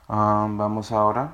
Vamos ahora.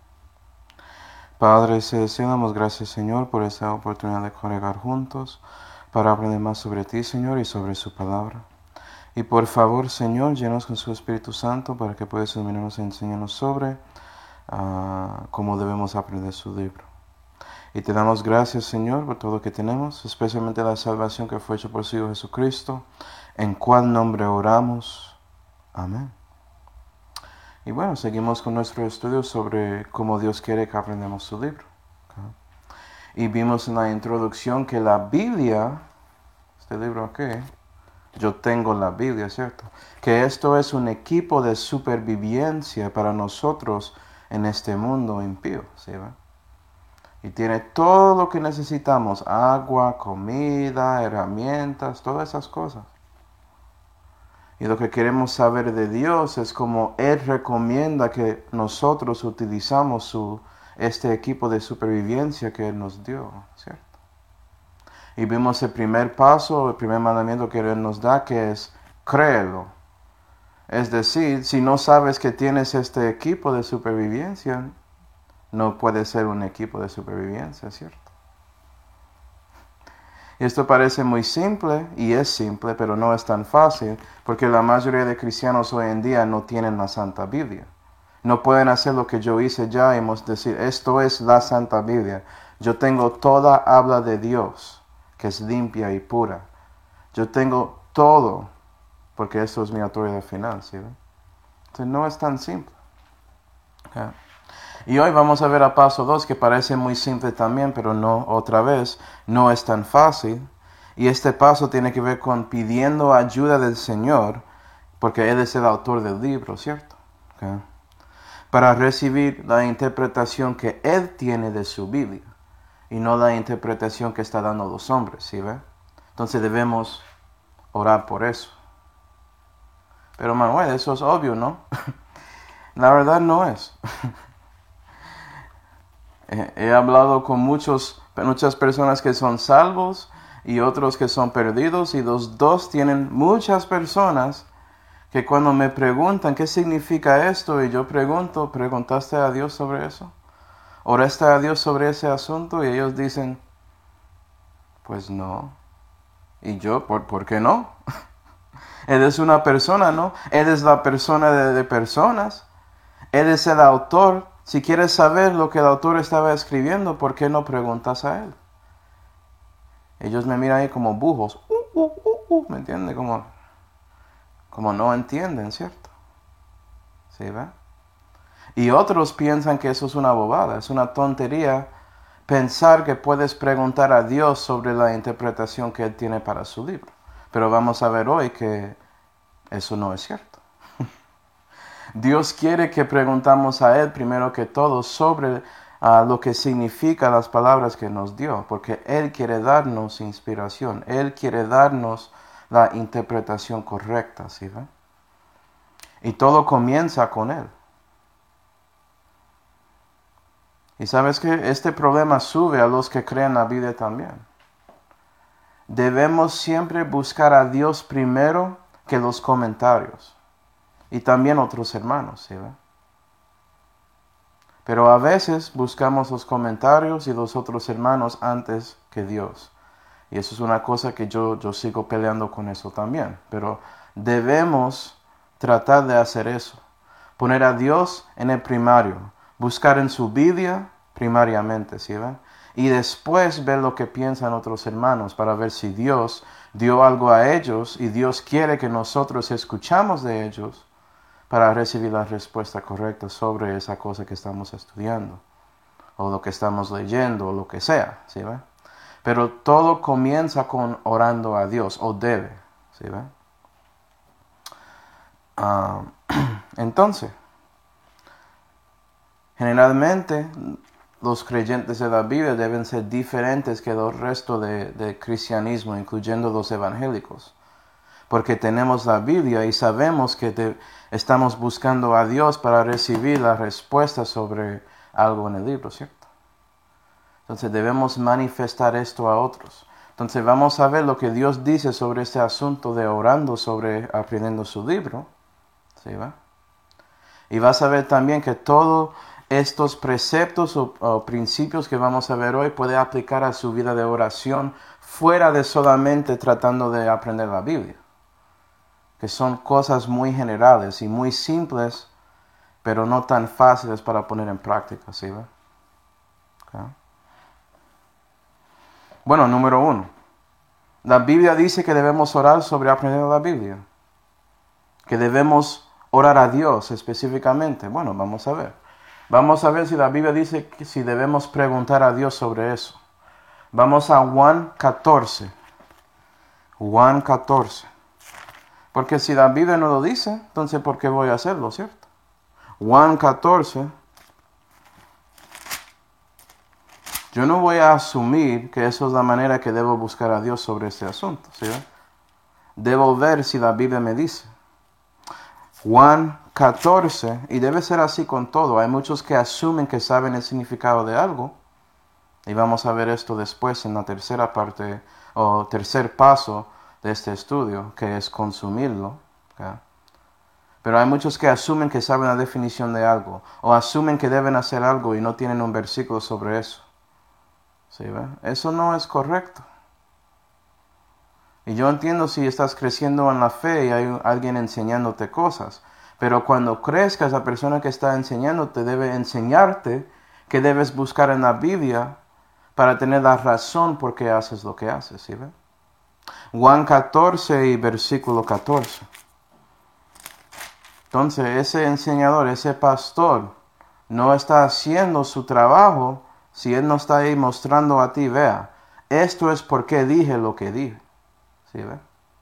Padre Celestial, damos gracias, Señor, por esta oportunidad de congregar juntos para aprender más sobre ti, Señor, y sobre su palabra. Y por favor, Señor, llenos con su Espíritu Santo para que puedas iluminarnos e enseñarnos sobre cómo debemos aprender su libro. Y te damos gracias, Señor, por todo lo que tenemos, especialmente la salvación que fue hecha por su Hijo Jesucristo, en cual nombre oramos. Amén. Y bueno, seguimos con nuestro estudio sobre cómo Dios quiere que aprendamos su libro. Y vimos en la introducción que la Biblia, este libro aquí, yo tengo la Biblia, ¿cierto? Que esto es un equipo de supervivencia para nosotros en este mundo impío, ¿sí? Y tiene todo lo que necesitamos, agua, comida, herramientas, todas esas cosas. Y lo que queremos saber de Dios es cómo Él recomienda que nosotros utilizamos este equipo de supervivencia que Él nos dio, ¿cierto? Y vimos el primer paso, el primer mandamiento que Él nos da, que es créelo. Es decir, si no sabes que tienes este equipo de supervivencia, no puede ser un equipo de supervivencia, ¿cierto? Y esto parece muy simple, y es simple, pero no es tan fácil, porque la mayoría de cristianos hoy en día no tienen la Santa Biblia. No pueden hacer lo que yo hice ya y decir, esto es la Santa Biblia. Yo tengo toda habla de Dios, que es limpia y pura. Yo tengo todo, porque esto es mi autoridad final, ¿sí? Entonces no es tan simple. Okay. Y hoy vamos a ver a paso 2, que parece muy simple también, pero no, otra vez, no es tan fácil. Y este paso tiene que ver con pidiendo ayuda del Señor, porque Él es el autor del libro, ¿cierto? Okay. Para recibir la interpretación que Él tiene de su Biblia, y no la interpretación que está dando los hombres, ¿sí ve? Entonces debemos orar por eso. Pero Manuel, eso es obvio, ¿no? La verdad no es. He hablado con muchas personas que son salvos y otros que son perdidos, y los dos tienen muchas personas que cuando me preguntan qué significa esto, y yo pregunto, ¿preguntaste a Dios sobre eso? ¿Oraste a Dios sobre ese asunto? Y ellos dicen, pues no. Y yo, ¿por qué no? Él es una persona, ¿no? Él es la persona de personas. Él es el autor. Si quieres saber lo que el autor estaba escribiendo, ¿por qué no preguntas a él? Ellos me miran ahí como bujos. ¿Me entienden? Como no entienden, ¿cierto? ¿Sí, ve? Y otros piensan que eso es una bobada, es una tontería pensar que puedes preguntar a Dios sobre la interpretación que Él tiene para su libro. Pero vamos a ver hoy que eso no es cierto. Dios quiere que preguntamos a Él primero que todo sobre lo que significan las palabras que nos dio, porque Él quiere darnos inspiración, Él quiere darnos la interpretación correcta, ¿sí ve? Y todo comienza con Él. Y sabes que este problema sube a los que creen la Biblia también. Debemos siempre buscar a Dios primero que los comentarios. Y también otros hermanos, ¿sí ve? Pero a veces buscamos los comentarios y los otros hermanos antes que Dios. Y eso es una cosa que yo sigo peleando con eso también. Pero debemos tratar de hacer eso. Poner a Dios en el primario. Buscar en su Biblia primariamente, ¿sí ven? Y después ver lo que piensan otros hermanos para ver si Dios dio algo a ellos y Dios quiere que nosotros escuchamos de ellos para recibir la respuesta correcta sobre esa cosa que estamos estudiando, o lo que estamos leyendo, o lo que sea, ¿sí ve? Pero todo comienza con orando a Dios, o debe, ¿sí ve? Entonces, generalmente los creyentes de la Biblia deben ser diferentes que el resto de cristianismo, incluyendo los evangélicos. Porque tenemos la Biblia y sabemos que estamos buscando a Dios para recibir la respuesta sobre algo en el libro, ¿cierto? Entonces debemos manifestar esto a otros. Entonces vamos a ver lo que Dios dice sobre este asunto de orando sobre aprendiendo su libro. ¿Sí va? Y vas a ver también que todos estos preceptos o principios que vamos a ver hoy puede aplicar a su vida de oración fuera de solamente tratando de aprender la Biblia. Que son cosas muy generales y muy simples, pero no tan fáciles para poner en práctica, ¿sí? Okay. Bueno, número 1. La Biblia dice que debemos orar sobre aprender la Biblia. Que debemos orar a Dios específicamente. Bueno, vamos a ver. Vamos a ver si la Biblia dice que si debemos preguntar a Dios sobre eso. Vamos a Juan 14. Juan 14. Porque si la Biblia no lo dice, entonces ¿por qué voy a hacerlo, cierto? Juan 14. Yo no voy a asumir que eso es la manera que debo buscar a Dios sobre este asunto, ¿sí? Debo ver si la Biblia me dice. Juan 14, y debe ser así con todo. Hay muchos que asumen que saben el significado de algo, y vamos a ver esto después en la tercera parte, o tercer paso de este estudio, que es consumirlo. ¿Okay? Pero hay muchos que asumen que saben la definición de algo, o asumen que deben hacer algo y no tienen un versículo sobre eso. ¿Sí, ve? Eso no es correcto. Y yo entiendo si estás creciendo en la fe y hay alguien enseñándote cosas. Pero cuando crezcas, la persona que está enseñándote debe enseñarte que debes buscar en la Biblia para tener la razón por qué haces lo que haces. ¿Sí, ve? Juan 14 y versículo 14. Entonces, ese enseñador, ese pastor, no está haciendo su trabajo si él no está ahí mostrando a ti, vea, esto es porque dije lo que dije. ¿Sí, ve?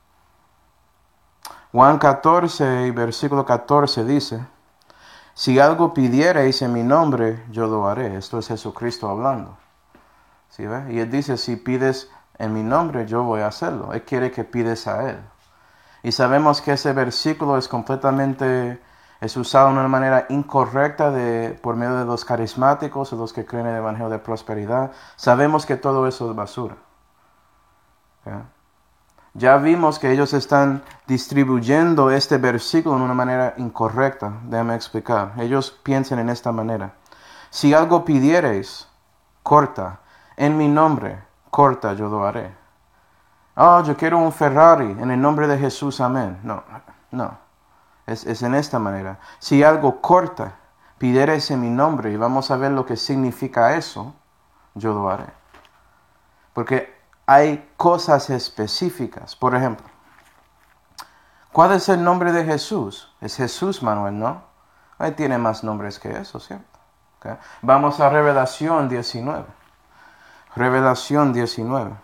Juan 14 y versículo 14 dice, si algo pidiereis en mi nombre, yo lo haré. Esto es Jesucristo hablando. ¿Sí, ve? Y él dice, si pides en mi nombre, yo voy a hacerlo. Él quiere que pides a él. Y sabemos que ese versículo es usado de una manera incorrecta por medio de los carismáticos o los que creen en el Evangelio de Prosperidad. Sabemos que todo eso es basura. ¿Okay? Ya vimos que ellos están distribuyendo este versículo de una manera incorrecta. Déjame explicar. Ellos piensan en esta manera. Si algo pidiereis, corta. En mi nombre, corta, yo lo haré. Oh, yo quiero un Ferrari. En el nombre de Jesús, amén. No. Es en esta manera. Si algo corta, pidiereis en mi nombre, y vamos a ver lo que significa eso, yo lo haré. Porque hay cosas específicas. Por ejemplo, ¿cuál es el nombre de Jesús? Es Jesús, Manuel, ¿no? Ahí tiene más nombres que eso, ¿cierto? Okay. Vamos a Revelación 19. Revelación 19.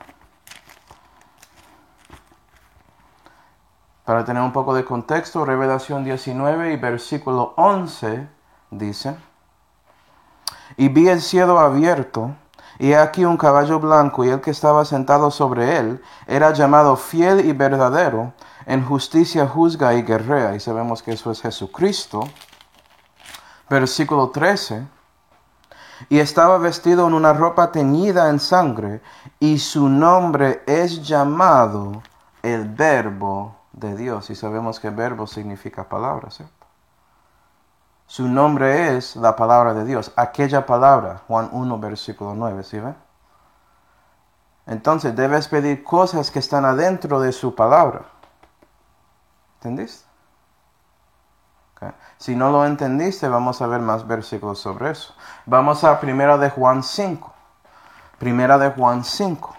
Para tener un poco de contexto, Revelación 19 y versículo 11 dice, y vi el cielo abierto, y aquí un caballo blanco, y el que estaba sentado sobre él era llamado Fiel y Verdadero, en justicia juzga y guerrea, y sabemos que eso es Jesucristo. Versículo 13, y estaba vestido en una ropa teñida en sangre, y su nombre es llamado el Verbo de Dios, y sabemos que verbo significa palabra, ¿cierto? Su nombre es la palabra de Dios, aquella palabra, Juan 1, versículo 9, ¿sí ve? Entonces debes pedir cosas que están adentro de su palabra. ¿Entendiste? Okay. Si no lo entendiste, vamos a ver más versículos sobre eso. Vamos a Primera de Juan 5. Primera de Juan 5.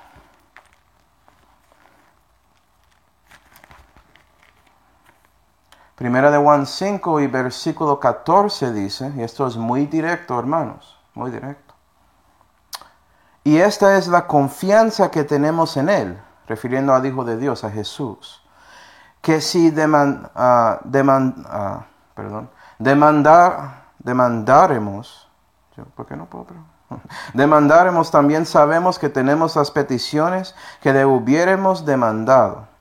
Primera de Juan 5 y versículo 14 dice, y esto es muy directo, hermanos, muy directo. Y esta es la confianza que tenemos en Él, refiriendo al Hijo de Dios, a Jesús, que si demandaremos, ¿por qué no puedo? Demandaremos, también sabemos que tenemos las peticiones que hubiéramos demandado.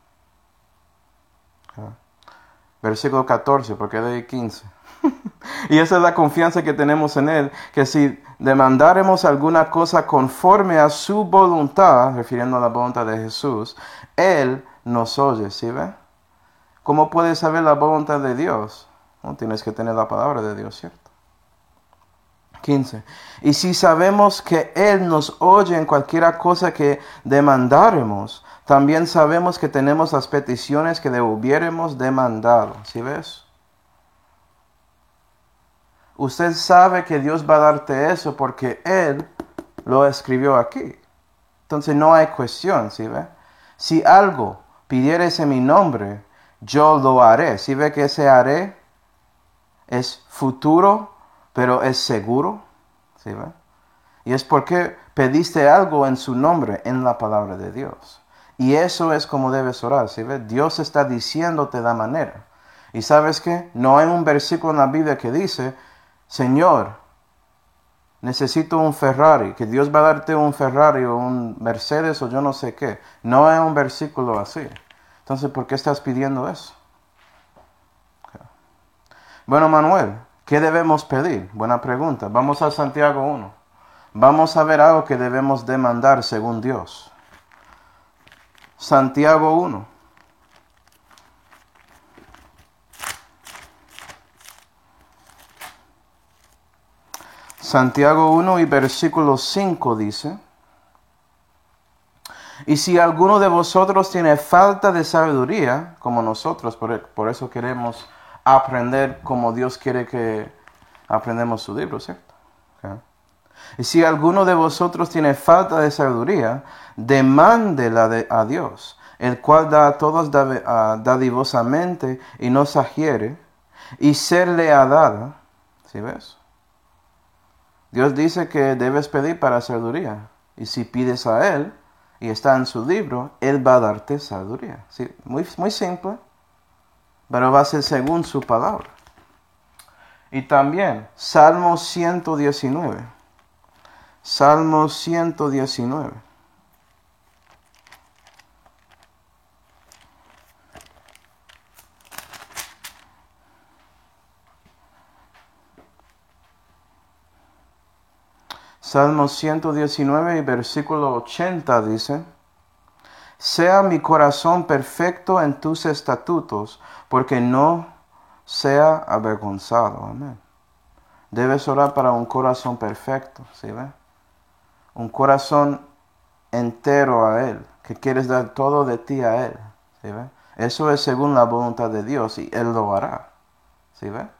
Versículo 14, porque leí 15. Y esa es la confianza que tenemos en Él, que si demandáremos alguna cosa conforme a su voluntad, refiriendo a la voluntad de Jesús, Él nos oye, ¿sí ve? ¿Cómo puedes saber la voluntad de Dios? No, tienes que tener la palabra de Dios, ¿cierto? 15. Y si sabemos que Él nos oye en cualquiera cosa que demandáremos, también sabemos que tenemos las peticiones que le hubiéremos demandado. ¿Sí ves? Usted sabe que Dios va a darte eso porque Él lo escribió aquí. Entonces no hay cuestión, ¿sí ve? Si algo pidieres en mi nombre, yo lo haré. ¿Sí ve que ese haré es futuro, pero es seguro? ¿Sí ve? Y es porque pediste algo en su nombre, en la palabra de Dios. Y eso es como debes orar, ¿sí ve? Dios está diciéndote la manera. ¿Y sabes qué? No hay un versículo en la Biblia que dice, Señor, necesito un Ferrari, que Dios va a darte un Ferrari o un Mercedes o yo no sé qué. No hay un versículo así. Entonces, ¿por qué estás pidiendo eso? Okay. Bueno, Manuel, ¿qué debemos pedir? Buena pregunta. Vamos a Santiago 1. Vamos a ver algo que debemos demandar según Dios. Santiago 1. Santiago 1 y versículo 5 dice, y si alguno de vosotros tiene falta de sabiduría, como nosotros, por eso queremos aprender como Dios quiere que aprendamos su libro, ¿cierto? Okay. Y si alguno de vosotros tiene falta de sabiduría, demándela a Dios, el cual da a todos dadivosamente y no exagere, y serle ha dada. ¿Sí ves? Dios dice que debes pedir para sabiduría. Y si pides a Él, y está en su libro, Él va a darte sabiduría. ¿Sí? Muy simple, pero va a ser según su palabra. Y también, Salmo 119. Salmo 119. Salmo 119 y versículo 80 dice, sea mi corazón perfecto en tus estatutos, porque no sea avergonzado. Amén. Debes orar para un corazón perfecto, ¿sí ve? Un corazón entero a Él, que quieres dar todo de ti a Él, ¿sí ve? Eso es según la voluntad de Dios y Él lo hará, ¿sí ve?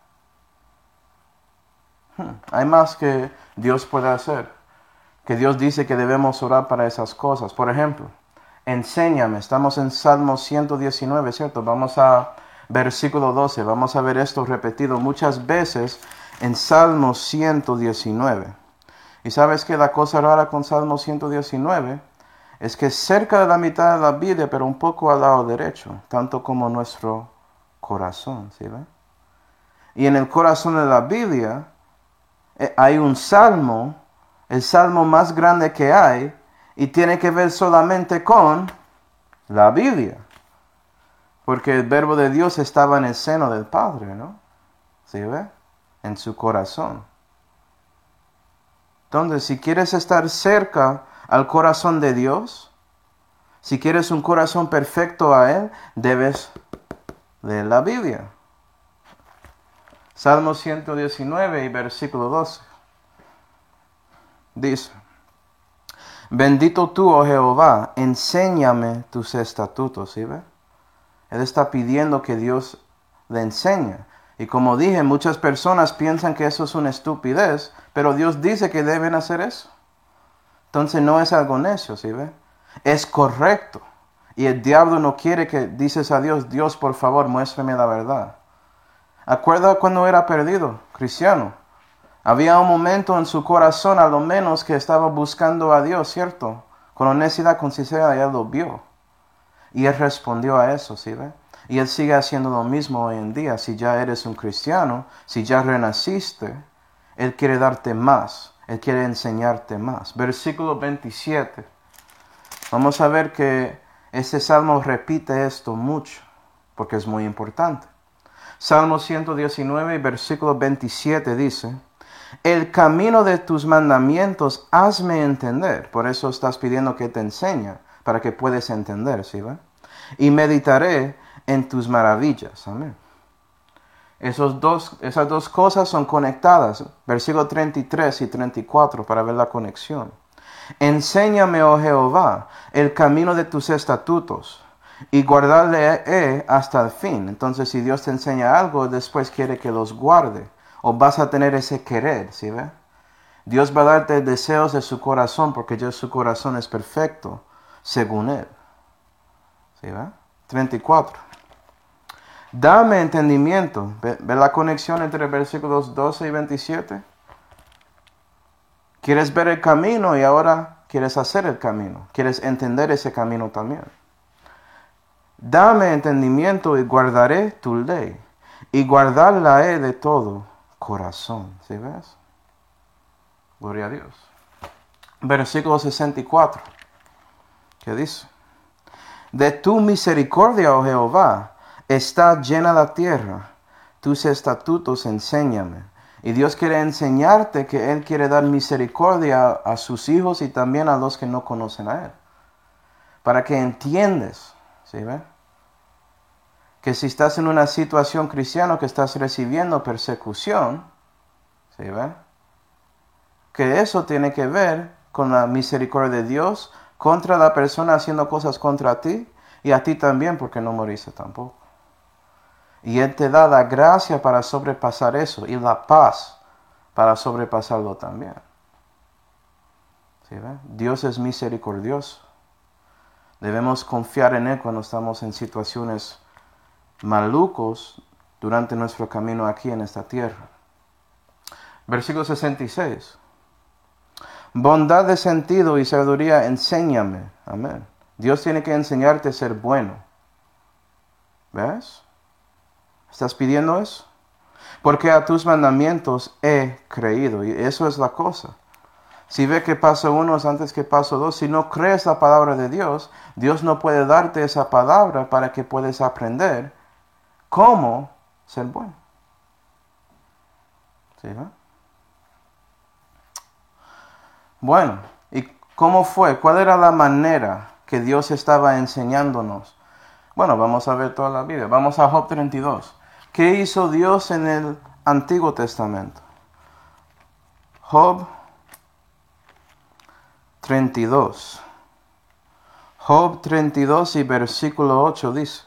Hay más que Dios puede hacer, que Dios dice que debemos orar para esas cosas. Por ejemplo, enséñame, estamos en Salmo 119, ¿cierto? Vamos a versículo 12, vamos a ver esto repetido muchas veces en Salmo 119. Y sabes que la cosa rara con Salmo 119 es que cerca de la mitad de la Biblia, pero un poco al lado derecho, tanto como nuestro corazón, ¿sí ve? Y en el corazón de la Biblia hay un salmo, el salmo más grande que hay, y tiene que ver solamente con la Biblia. Porque el verbo de Dios estaba en el seno del Padre, ¿no? ¿Sí ve? En su corazón. Entonces, si quieres estar cerca al corazón de Dios, si quieres un corazón perfecto a Él, debes leer la Biblia. Salmo 119 y versículo 12. Dice, bendito tú, oh Jehová, enséñame tus estatutos. ¿Sí ve? Él está pidiendo que Dios le enseñe. Y como dije, muchas personas piensan que eso es una estupidez, pero Dios dice que deben hacer eso. Entonces no es algo necio, ¿sí ve? Es correcto. Y el diablo no quiere que dices a Dios, Dios, por favor, muéstrame la verdad. ¿Acuerda cuando era perdido, cristiano? Había un momento en su corazón, a lo menos, que estaba buscando a Dios, ¿cierto? Con honestidad, con sinceridad, Él lo vio. Y Él respondió a eso, ¿sí ve? Y Él sigue haciendo lo mismo hoy en día. Si ya eres un cristiano, si ya renaciste, Él quiere darte más. Él quiere enseñarte más. Versículo 27. Vamos a ver que este salmo repite esto mucho, porque es muy importante. Salmo 119, versículo 27 dice, el camino de tus mandamientos hazme entender. Por eso estás pidiendo que te enseñe, para que puedas entender, ¿sí va? Y meditaré en tus maravillas. Amén. Esas dos cosas son conectadas. Versículo 33 y 34 para ver la conexión. Enséñame, oh Jehová, el camino de tus estatutos y guardarle hasta el fin. Entonces, si Dios te enseña algo, después quiere que los guarde. O vas a tener ese querer, ¿sí ve? Dios va a darte deseos de su corazón porque ya su corazón es perfecto, según Él. ¿Sí ve? 34. Dame entendimiento. ¿Ve la conexión entre versículos 12 y 27? Quieres ver el camino y ahora quieres hacer el camino. Quieres entender ese camino también. Dame entendimiento y guardaré tu ley. Y guardarla he de todo corazón. ¿Sí ves? Gloria a Dios. Versículo 64. ¿Qué dice? De tu misericordia, oh Jehová, está llena la tierra. Tus estatutos enséñame. Y Dios quiere enseñarte que Él quiere dar misericordia a sus hijos y también a los que no conocen a Él. Para que entiendas, ¿sí ve? Que si estás en una situación cristiana que estás recibiendo persecución, ¿sí ve? Que eso tiene que ver con la misericordia de Dios contra la persona haciendo cosas contra ti y a ti también porque no moriste tampoco. Y Él te da la gracia para sobrepasar eso y la paz para sobrepasarlo también. ¿Sí ve? Dios es misericordioso. Debemos confiar en Él cuando estamos en situaciones malucos durante nuestro camino aquí en esta tierra. Versículo 66. Bondad de sentido y sabiduría, enséñame. Amén. Dios tiene que enseñarte a ser bueno. ¿Ves? ¿Estás pidiendo eso? Porque a tus mandamientos he creído. Y eso es la cosa. Si ve que paso uno es antes que paso dos, si no crees la palabra de Dios, Dios no puede darte esa palabra para que puedas aprender cómo ser bueno. ¿Sí, no? Bueno, ¿y cómo fue? ¿Cuál era la manera que Dios estaba enseñándonos? Bueno, vamos a ver toda la Biblia. Vamos a Job 32. ¿Qué hizo Dios en el Antiguo Testamento? Job 32. Job 32 y versículo 8 dice: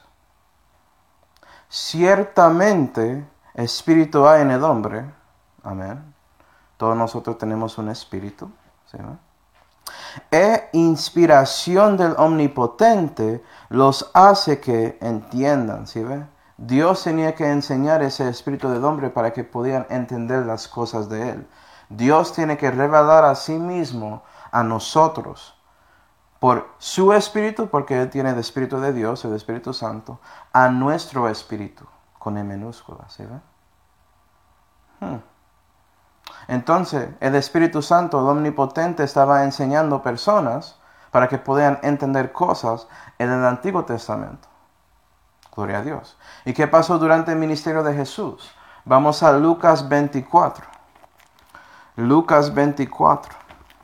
ciertamente espíritu hay en el hombre. Amén. Todos nosotros tenemos un espíritu. ¿Sí, no? E inspiración del Omnipotente los hace que entiendan. ¿Sí ve? Dios tenía que enseñar ese espíritu del hombre para que pudieran entender las cosas de Él. Dios tiene que revelar a sí mismo a nosotros por su espíritu, porque Él tiene el espíritu de Dios, el Espíritu Santo, a nuestro espíritu, con E minúscula. ¿Sí ve? Entonces, el Espíritu Santo, el Omnipotente, estaba enseñando personas para que pudieran entender cosas en el Antiguo Testamento. Gloria a Dios. ¿Y qué pasó durante el ministerio de Jesús? Vamos a Lucas 24. Lucas 24.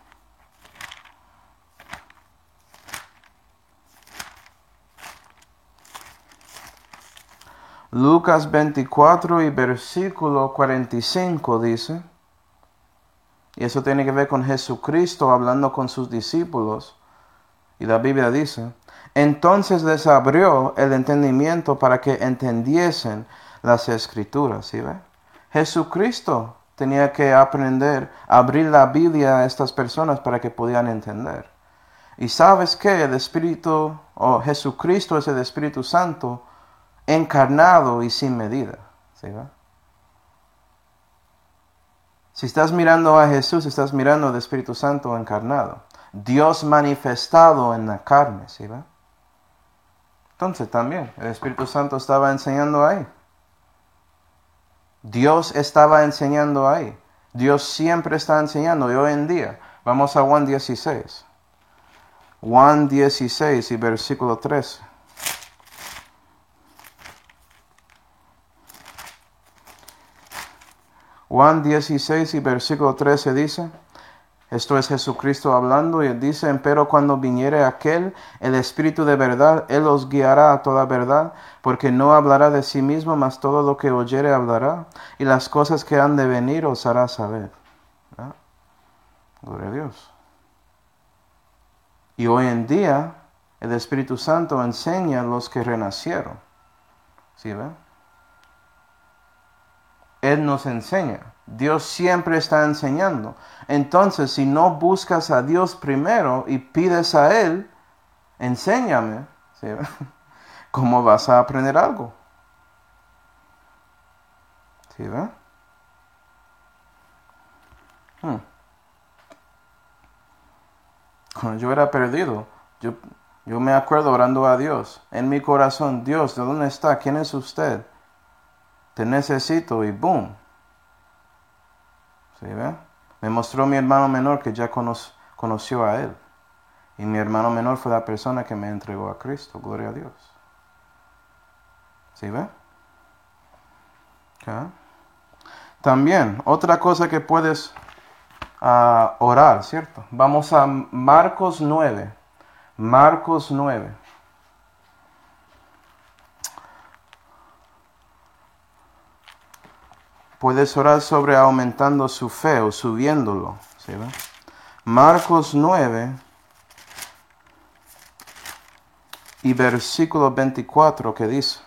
Lucas 24 y versículo 45 dice, y eso tiene que ver con Jesucristo hablando con sus discípulos. Y la Biblia dice: entonces les abrió el entendimiento para que entendiesen las Escrituras. ¿Sí ve? Jesucristo tenía que aprender a abrir la Biblia a estas personas para que pudieran entender. Y sabes que el Espíritu, o Jesucristo es el Espíritu Santo encarnado y sin medida. ¿Sí ve? Si estás mirando a Jesús, estás mirando al Espíritu Santo encarnado. Dios manifestado en la carne, ¿sí ve? Entonces también el Espíritu Santo estaba enseñando ahí. Dios estaba enseñando ahí. Dios siempre está enseñando. Y hoy en día, vamos a Juan 16. Juan 16 y versículo 13. Juan 16 y versículo 13 dice: Esto es Jesucristo hablando y dice, pero cuando viniere aquel, el Espíritu de verdad, Él os guiará a toda verdad, porque no hablará de sí mismo, mas todo lo que oyere hablará, y las cosas que han de venir os hará saber. ¿Ah? Gloria a Dios. Y hoy en día, el Espíritu Santo enseña a los que renacieron. ¿Sí ven? Él nos enseña. Dios siempre está enseñando. Entonces, si no buscas a Dios primero y pides a Él, enséñame, ¿sí? ¿Cómo vas a aprender algo? ¿Sí ve? Cuando yo era perdido, yo me acuerdo orando a Dios. En mi corazón, Dios, ¿de dónde está? ¿Quién es usted? Te necesito y boom. ¿Sí ve? Me mostró mi hermano menor que ya conoció a Él. Y mi hermano menor fue la persona que me entregó a Cristo. Gloria a Dios. ¿Sí ve? Okay. También, otra cosa que puedes orar, ¿cierto? Vamos a Marcos 9. Marcos 9. Puedes orar sobre aumentando su fe o subiéndolo. ¿Sí ve? Marcos 9 y versículo 24 que dice.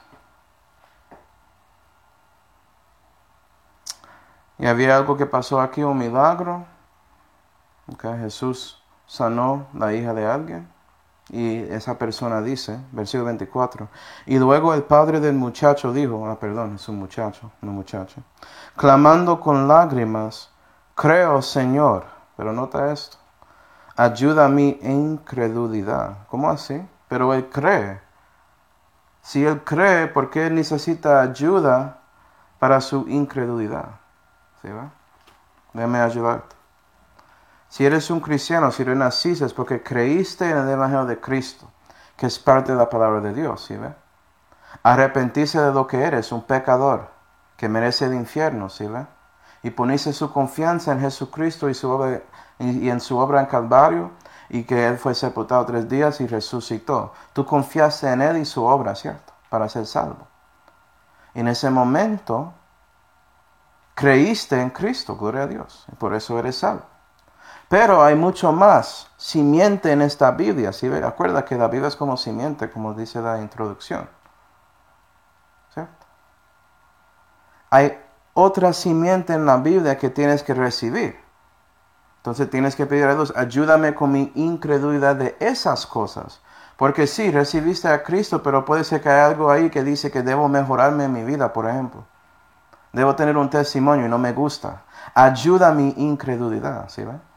Y había algo que pasó aquí, un milagro. Okay, Jesús sanó la hija de alguien. Y esa persona dice, versículo 24, y luego el padre del muchacho dijo, es un muchacho, no muchacha, clamando con lágrimas, creo, Señor, pero nota esto, ayuda a mi incredulidad. ¿Cómo así? Pero él cree. Si él cree, ¿por qué necesita ayuda para su incredulidad? ¿Sí va? Déjame ayudarte. Si eres un cristiano, si renaciste, es porque creíste en el Evangelio de Cristo, que es parte de la palabra de Dios, ¿sí ve? Arrepentirse de lo que eres, un pecador, que merece el infierno, ¿sí ve? Y poniste su confianza en Jesucristo y en su obra en Calvario, y que Él fue sepultado 3 días y resucitó. Tú confiaste en Él y su obra, ¿cierto? Para ser salvo. En ese momento, creíste en Cristo, gloria a Dios, y por eso eres salvo. Pero hay mucho más simiente en esta Biblia. ¿Sí? Acuerda que la Biblia es como simiente, como dice la introducción. ¿Cierto? Hay otra simiente en la Biblia que tienes que recibir. Entonces tienes que pedir a Dios, ayúdame con mi incredulidad de esas cosas. Porque sí, recibiste a Cristo, pero puede ser que hay algo ahí que dice que debo mejorarme en mi vida, por ejemplo. Debo tener un testimonio y no me gusta. Ayuda mi incredulidad, ¿sí ve?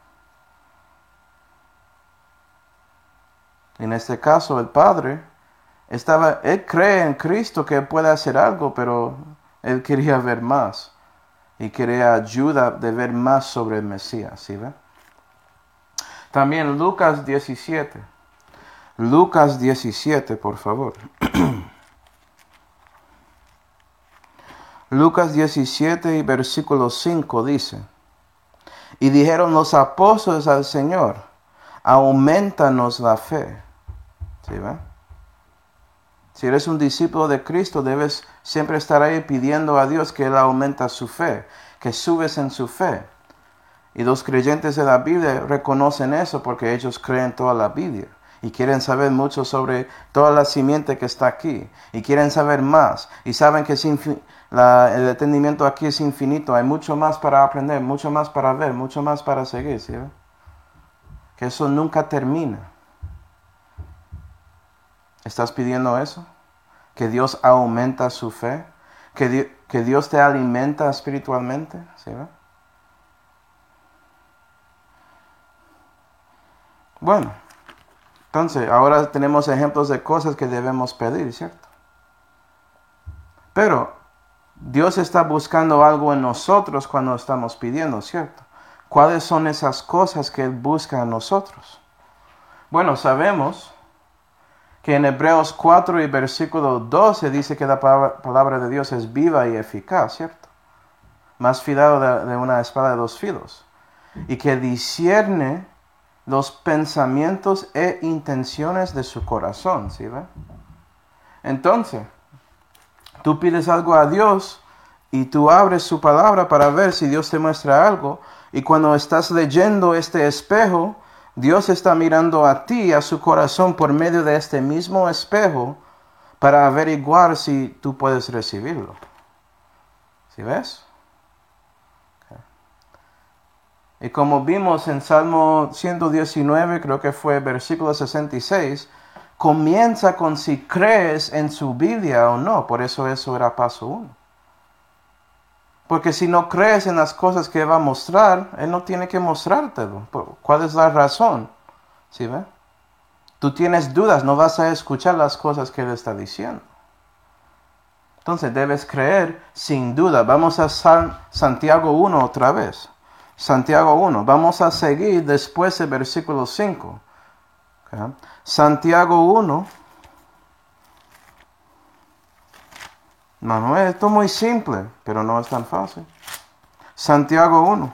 En este caso, el padre él cree en Cristo que puede hacer algo, pero él quería ver más. Y quería ayuda de ver más sobre el Mesías, ¿sí ve? También Lucas 17. Lucas 17, por favor. Lucas 17 y versículo 5 dice, y dijeron los apóstoles al Señor, aumentanos la fe. ¿Sí ve? Si eres un discípulo de Cristo, debes siempre estar ahí pidiendo a Dios que Él aumenta su fe, que subes en su fe. Y los creyentes de la Biblia reconocen eso porque ellos creen toda la Biblia y quieren saber mucho sobre toda la simiente que está aquí y quieren saber más y saben que el entendimiento aquí es infinito, hay mucho más para aprender, mucho más para ver, mucho más para seguir, ¿sí? Que eso nunca termina. ¿Estás pidiendo eso? ¿Que Dios aumenta su fe? ¿Que Dios te alimenta espiritualmente? ¿Sí? Bueno, entonces ahora tenemos ejemplos de cosas que debemos pedir, ¿cierto? Pero Dios está buscando algo en nosotros cuando estamos pidiendo, ¿cierto? ¿Cuáles son esas cosas que Él busca en nosotros? Bueno, sabemos que en Hebreos 4 y versículo 12 dice que la palabra de Dios es viva y eficaz, ¿cierto? Más afilada de una espada de 2 filos. y que discierne los pensamientos e intenciones de su corazón, ¿sí ve? Entonces, tú pides algo a Dios y tú abres su palabra para ver si Dios te muestra algo. Y cuando estás leyendo este espejo, Dios está mirando a ti, a su corazón, por medio de este mismo espejo, para averiguar si tú puedes recibirlo. ¿Sí ves? Okay. Y como vimos en Salmo 119, creo que fue versículo 66, comienza con si crees en su Biblia o no. Por eso era paso 1. Porque si no crees en las cosas que va a mostrar, Él no tiene que mostrártelo. ¿Cuál es la razón? ¿Sí ve? Tú tienes dudas, no vas a escuchar las cosas que Él está diciendo. Entonces debes creer sin duda. Vamos a Santiago 1 otra vez. Santiago 1. Vamos a seguir después del versículo 5. Okay. Santiago 1. Manuel, esto es muy simple, pero no es tan fácil. Santiago 1.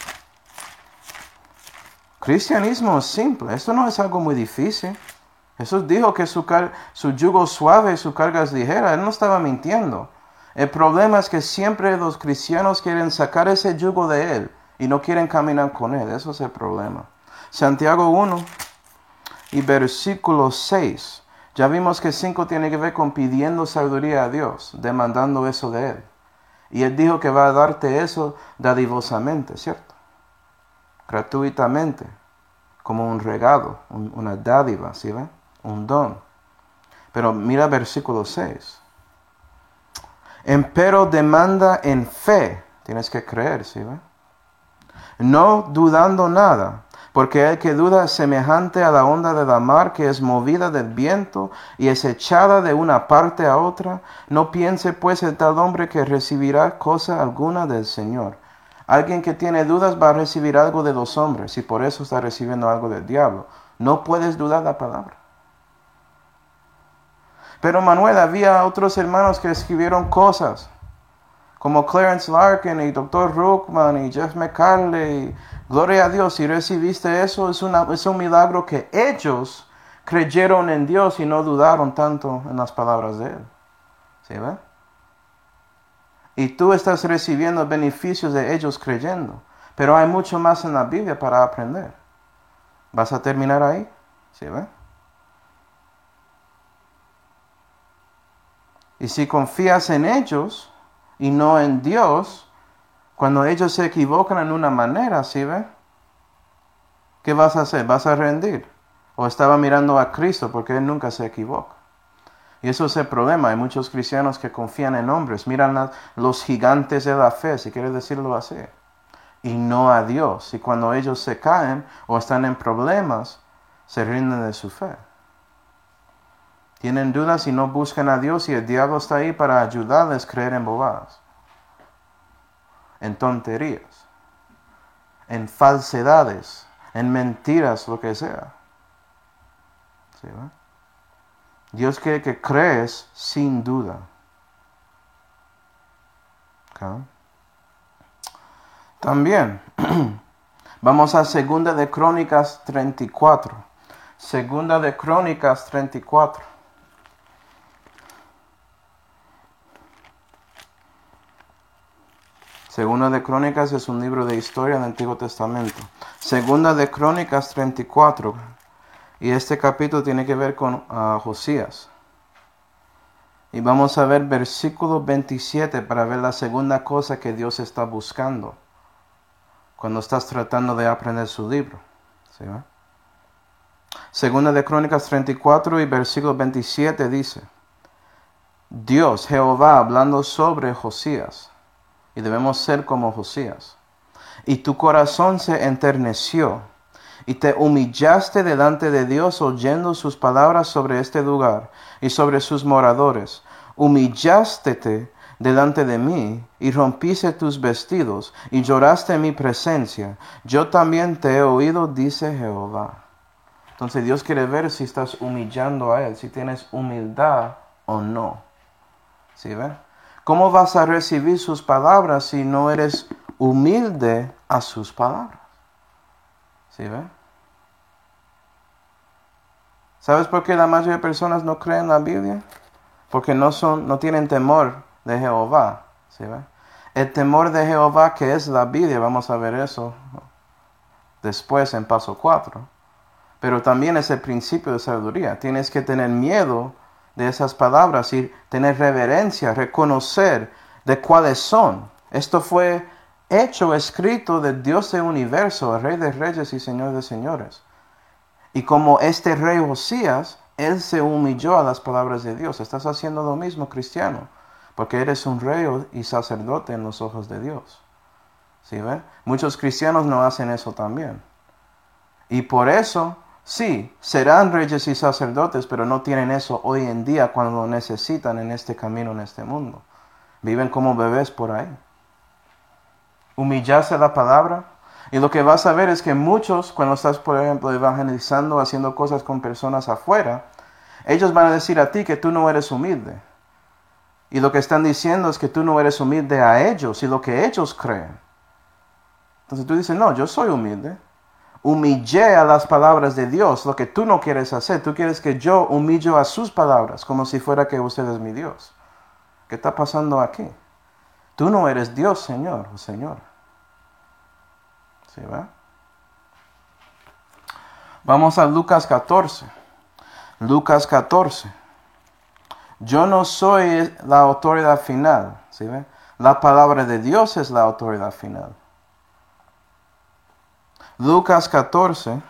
Cristianismo es simple. Esto no es algo muy difícil. Jesús dijo que su yugo es suave y su carga es ligera. Él no estaba mintiendo. El problema es que siempre los cristianos quieren sacar ese yugo de Él y no quieren caminar con Él. Eso es el problema. Santiago 1 y versículo 6. Ya vimos que 5 tiene que ver con pidiendo sabiduría a Dios, demandando eso de Él. Y Él dijo que va a darte eso dadivosamente, ¿cierto? Gratuitamente, como un regalo, una dádiva, ¿sí ven? Un don. Pero mira versículo 6. Empero demanda en fe. Tienes que creer, ¿sí ven? No dudando nada. Porque el que duda es semejante a la onda de la mar que es movida del viento y es echada de una parte a otra. No piense pues el tal hombre que recibirá cosa alguna del Señor. Alguien que tiene dudas va a recibir algo de los hombres y por eso está recibiendo algo del diablo. No puedes dudar la palabra. Pero Manuel, había otros hermanos que escribieron cosas, como Clarence Larkin y Dr. Ruckman y Jeff McCarley. Gloria a Dios, si recibiste eso, es un milagro que ellos creyeron en Dios y no dudaron tanto en las palabras de Él. ¿Sí ve? Y tú estás recibiendo beneficios de ellos creyendo. Pero hay mucho más en la Biblia para aprender. ¿Vas a terminar ahí? ¿Sí ve? Y si confías en ellos y no en Dios, cuando ellos se equivocan en una manera, ¿sí ve? ¿Qué vas a hacer? ¿Vas a rendir? O estaba mirando a Cristo porque Él nunca se equivoca. Y eso es el problema. Hay muchos cristianos que confían en hombres. Miran los gigantes de la fe, si quieres decirlo así. Y no a Dios. Y cuando ellos se caen o están en problemas, se rinden de su fe. Tienen dudas y no buscan a Dios y el diablo está ahí para ayudarles a creer en bobadas. En tonterías. En falsedades. En mentiras, lo que sea. ¿Sí, ¿no? Dios quiere que crees sin duda. ¿Okay? También, vamos a 2 de Crónicas 34. 2 de Crónicas 34. Segunda de Crónicas es un libro de historia del Antiguo Testamento. 2 de Crónicas 34. Y este capítulo tiene que ver con Josías. Y vamos a ver versículo 27 para ver la segunda cosa que Dios está buscando cuando estás tratando de aprender su libro. ¿Sí, va? 2 de Crónicas 34 y versículo 27 dice: Dios, Jehová, hablando sobre Josías. Y debemos ser como Josías. Y tu corazón se enterneció, y te humillaste delante de Dios oyendo sus palabras sobre este lugar y sobre sus moradores. Humillaste delante de mí y rompiste tus vestidos y lloraste en mi presencia. Yo también te he oído, dice Jehová. Entonces Dios quiere ver si estás humillando a Él, si tienes humildad o no. ¿Sí ve? ¿Cómo vas a recibir sus palabras si no eres humilde a sus palabras? ¿Sí ve? ¿Sabes por qué la mayoría de personas no creen en la Biblia? Porque no tienen temor de Jehová. ¿Sí ve? El temor de Jehová, que es la Biblia, vamos a ver eso después en paso 4. Pero también es el principio de sabiduría. Tienes que tener miedo de esas palabras y tener reverencia, reconocer de cuáles son. Esto fue hecho, escrito del Dios del universo, el Rey de Reyes y Señor de Señores. Y como este rey Josías, él se humilló a las palabras de Dios. Estás haciendo lo mismo, cristiano, porque eres un rey y sacerdote en los ojos de Dios. ¿Sí ven? Muchos cristianos no hacen eso también. Y por eso, sí, serán reyes y sacerdotes, pero no tienen eso hoy en día cuando lo necesitan en este camino, en este mundo. Viven como bebés por ahí. Humillarse a la palabra. Y lo que vas a ver es que muchos, cuando estás, por ejemplo, evangelizando, haciendo cosas con personas afuera, ellos van a decir a ti que tú no eres humilde. Y lo que están diciendo es que tú no eres humilde a ellos y lo que ellos creen. Entonces tú dices, no, yo soy humilde. Humillé a las palabras de Dios, lo que tú no quieres hacer. Tú quieres que yo humillo a sus palabras, como si fuera que usted es mi Dios. ¿Qué está pasando aquí? Tú no eres Dios, Señor o Señora. ¿Sí va? Vamos a Lucas 14. Lucas 14. Yo no soy la autoridad final. ¿Sí ve? La palabra de Dios es la autoridad final. Lucas 14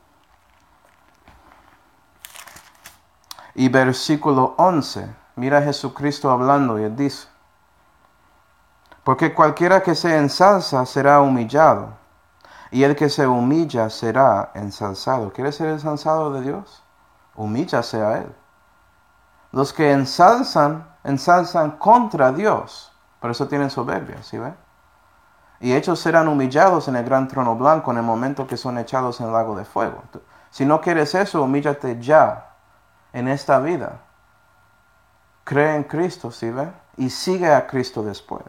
y versículo 11. Mira a Jesucristo hablando y él dice: porque cualquiera que se ensalza será humillado, y el que se humilla será ensalzado. ¿Quieres ser ensalzado de Dios? Humíllase a Él. Los que ensalzan contra Dios. Por eso tienen soberbia, ¿sí ve? Y ellos serán humillados en el gran trono blanco en el momento que son echados en el lago de fuego. Si no quieres eso, humíllate ya, en esta vida. Cree en Cristo, ¿sí ve? Y sigue a Cristo después.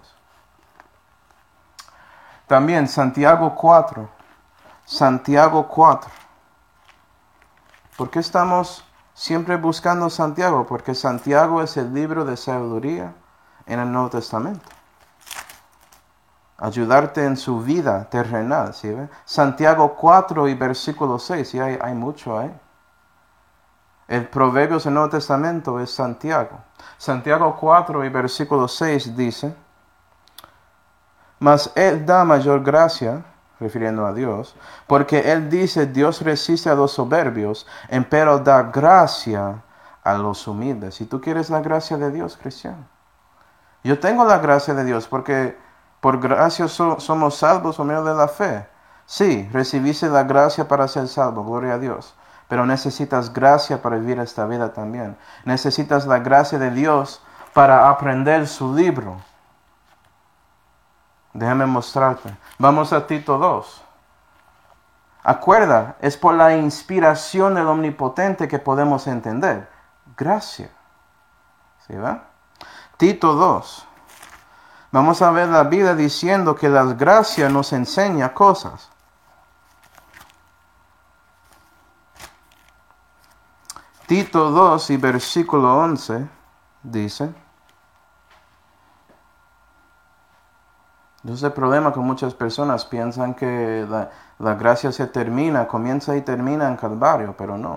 También Santiago 4. Santiago 4. ¿Por qué estamos siempre buscando Santiago? Porque Santiago es el libro de sabiduría en el Nuevo Testamento. Ayudarte en su vida terrenal, ¿sí ve? Santiago 4 y versículo 6, y hay mucho ahí. El Proverbios del Nuevo Testamento es Santiago. Santiago 4 y versículo 6 dice: mas Él da mayor gracia, refiriendo a Dios, porque Él dice, Dios resiste a los soberbios, empero da gracia a los humildes. Si tú quieres la gracia de Dios, cristiano. Yo tengo la gracia de Dios porque por gracia somos salvos por medio de la fe. Sí, recibiste la gracia para ser salvo, gloria a Dios. Pero necesitas gracia para vivir esta vida también. Necesitas la gracia de Dios para aprender su libro. Déjame mostrarte. Vamos a Tito 2. Acuerda, es por la inspiración del Omnipotente que podemos entender. Gracia. ¿Sí va? Tito 2. Vamos a ver la Biblia diciendo que la gracia nos enseña cosas. Tito 2 y versículo 11 dice: entonces el problema con muchas personas piensan que la gracia se termina, comienza y termina en Calvario, pero no.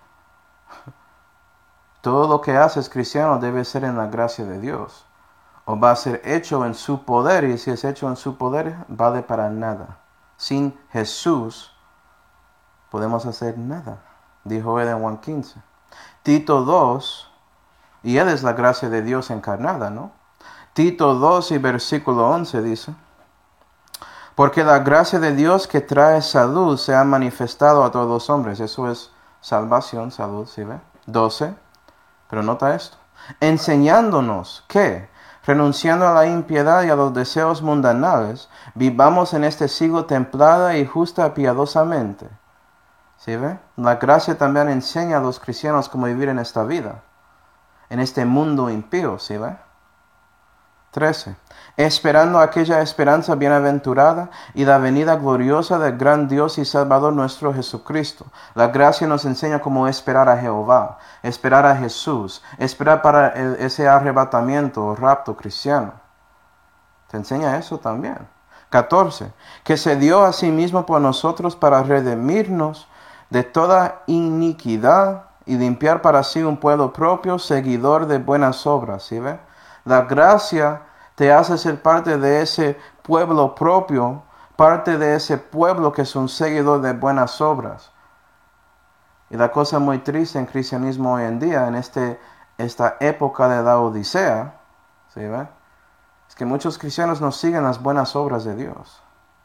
Todo lo que haces cristiano debe ser en la gracia de Dios. O va a ser hecho en su poder, y si es hecho en su poder, vale para nada. Sin Jesús podemos hacer nada, dijo él en Juan 15. Tito 2, y él es la gracia de Dios encarnada, ¿no? Tito 2 y versículo 11 dice: porque la gracia de Dios que trae salud se ha manifestado a todos los hombres. Eso es salvación, salud, ¿sí ve? 12, pero nota esto: enseñándonos que, renunciando a la impiedad y a los deseos mundanales, vivamos en este siglo templada y justa piadosamente. ¿Sí ve? La gracia también enseña a los cristianos cómo vivir en esta vida, en este mundo impío, ¿sí ve? 13. Esperando aquella esperanza bienaventurada y la venida gloriosa del gran Dios y Salvador nuestro Jesucristo. La gracia nos enseña cómo esperar a Jehová, esperar a Jesús, esperar para ese arrebatamiento o rapto cristiano. Te enseña eso también. 14. Que se dio a sí mismo por nosotros para redimirnos de toda iniquidad y limpiar para sí un pueblo propio, seguidor de buenas obras. ¿Sí ve? La gracia te hace ser parte de ese pueblo propio, parte de ese pueblo que es un seguidor de buenas obras. Y la cosa muy triste en cristianismo hoy en día, en esta época de la Odisea, ¿sí ve? Es que muchos cristianos no siguen las buenas obras de Dios.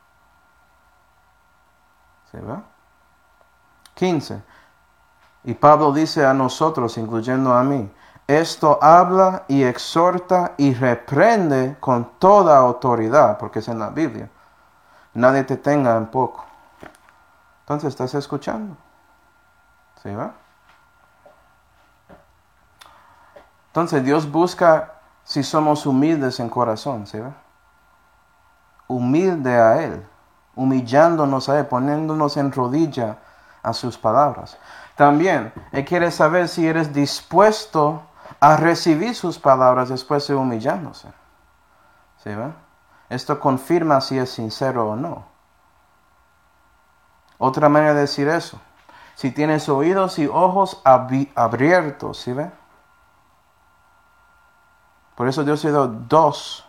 ¿Sí ve? 15. Y Pablo dice a nosotros, incluyendo a mí, esto habla y exhorta y reprende con toda autoridad, porque es en la Biblia. Nadie te tenga en poco. Entonces, ¿estás escuchando? ¿Sí va? Entonces, Dios busca si somos humildes en corazón, ¿sí va? Humilde a Él, humillándonos a Él, poniéndonos en rodilla a sus palabras. También, Él quiere saber si eres dispuesto a recibir sus palabras después de humillándose. ¿Sí va? Esto confirma si es sincero o no. Otra manera de decir eso, si tienes oídos y ojos abiertos, ¿sí ve? Por eso Dios ha dado dos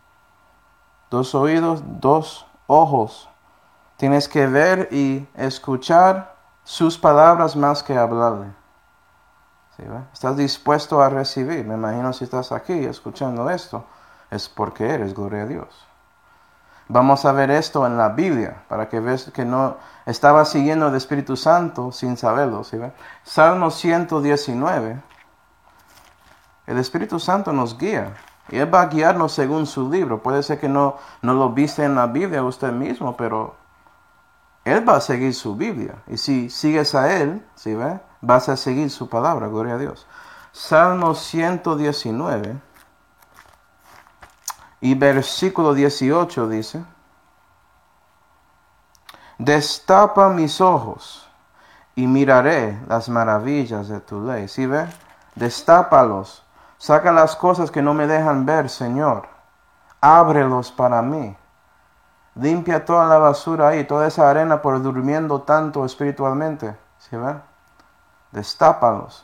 oídos, dos ojos. Tienes que ver y escuchar sus palabras más que hablarle. ¿Sí ve? ¿Estás dispuesto a recibir? Me imagino si estás aquí escuchando esto, es porque eres, gloria a Dios. Vamos a ver esto en la Biblia, para que veas que no estaba siguiendo el Espíritu Santo sin saberlo. ¿Sí ve? Salmo 119. El Espíritu Santo nos guía. Y Él va a guiarnos según su libro. Puede ser que no lo viste en la Biblia usted mismo, pero Él va a seguir su Biblia. Y si sigues a Él, ¿sí ve? Vas a seguir su palabra, gloria a Dios. Salmo 119 y versículo 18 dice: destapa mis ojos y miraré las maravillas de tu ley. ¿Sí ve? Destápalos. Saca las cosas que no me dejan ver, Señor. Ábrelos para mí. Limpia toda la basura ahí, toda esa arena por durmiendo tanto espiritualmente. ¿Sí ve? Destápalos.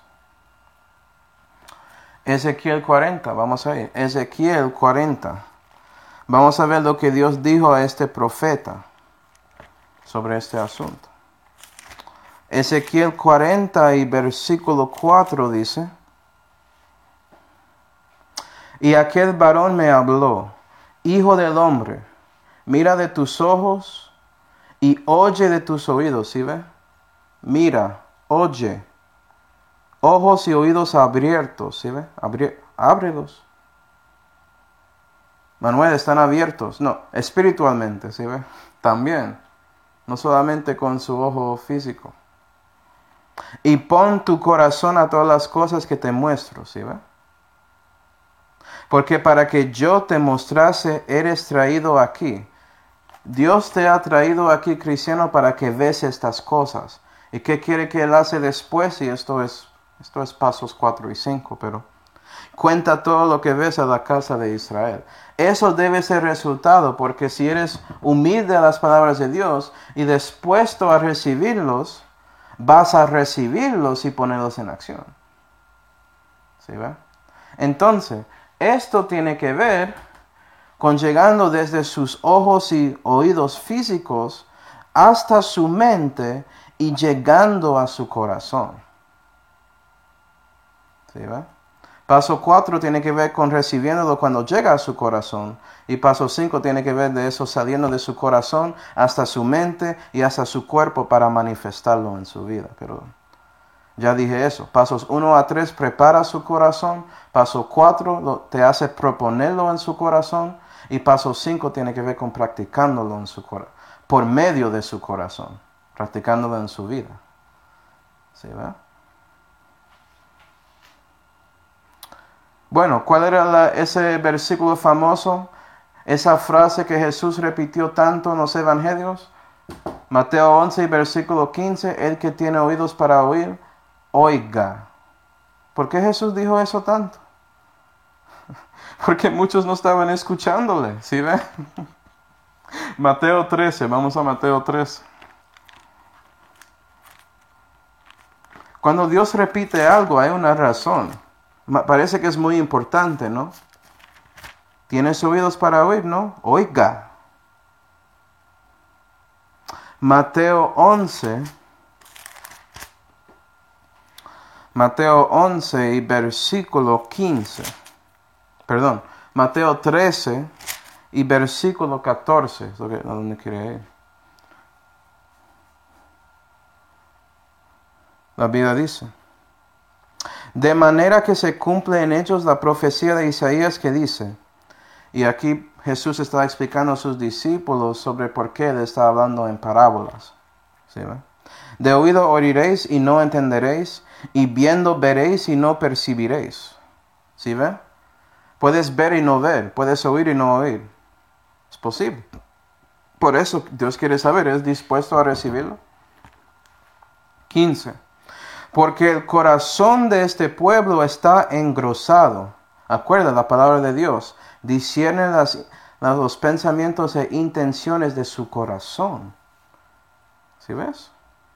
Ezequiel 40, vamos a ir. Ezequiel 40. Vamos a ver lo que Dios dijo a este profeta sobre este asunto. Ezequiel 40 y versículo 4 dice: y aquel varón me habló: hijo del hombre, mira de tus ojos y oye de tus oídos. ¿Sí ve? Mira, oye. Ojos y oídos abiertos. ¿Sí ve? Ábrelos. Manuel, están abiertos. No, espiritualmente. ¿Sí ve? También. No solamente con su ojo físico. Y pon tu corazón a todas las cosas que te muestro. ¿Sí ve? Porque para que yo te mostrase, eres traído aquí. Dios te ha traído aquí, cristiano, para que veas estas cosas. ¿Y qué quiere que Él hace después? Y esto es pasos 4 y 5, pero cuenta todo lo que ves a la casa de Israel. Eso debe ser resultado, porque si eres humilde a las palabras de Dios y dispuesto a recibirlos, vas a recibirlos y ponerlos en acción. ¿Sí ve? Entonces, esto tiene que ver con llegando desde sus ojos y oídos físicos hasta su mente y llegando a su corazón. ¿Sí ve? Paso 4 tiene que ver con recibiéndolo cuando llega a su corazón. Y paso 5 tiene que ver de eso saliendo de su corazón hasta su mente y hasta su cuerpo para manifestarlo en su vida. Pero ya dije eso. Pasos 1 a 3 prepara su corazón. Paso 4 te hace proponerlo en su corazón. Y paso 5 tiene que ver con practicándolo en su corazón, por medio de su corazón, practicándolo en su vida. ¿Sí ve? Bueno, ¿cuál era ese versículo famoso? Esa frase que Jesús repitió tanto en los evangelios. Mateo 11, versículo 15. El que tiene oídos para oír, oiga. ¿Por qué Jesús dijo eso tanto? Porque muchos no estaban escuchándole, ¿sí ven? Mateo 13, vamos a Mateo 13. Cuando Dios repite algo, hay una razón. Parece que es muy importante, ¿no? ¿Tienes oídos para oír, no? Oiga. Mateo 11 y versículo 15. Perdón, Mateo 13 y versículo 14. Es a donde quiere ir. La Biblia dice: de manera que se cumple en ellos la profecía de Isaías que dice. Y aquí Jesús está explicando a sus discípulos sobre por qué él está hablando en parábolas. ¿Sí, ve? De oído oiréis y no entenderéis, y viendo veréis y no percibiréis. ¿Sí ve? Puedes ver y no ver, puedes oír y no oír. Es posible. Por eso Dios quiere saber, ¿es dispuesto a recibirlo? 15. Porque el corazón de este pueblo está engrosado. Acuerda la palabra de Dios. Discierne los pensamientos e intenciones de su corazón. ¿Sí ves?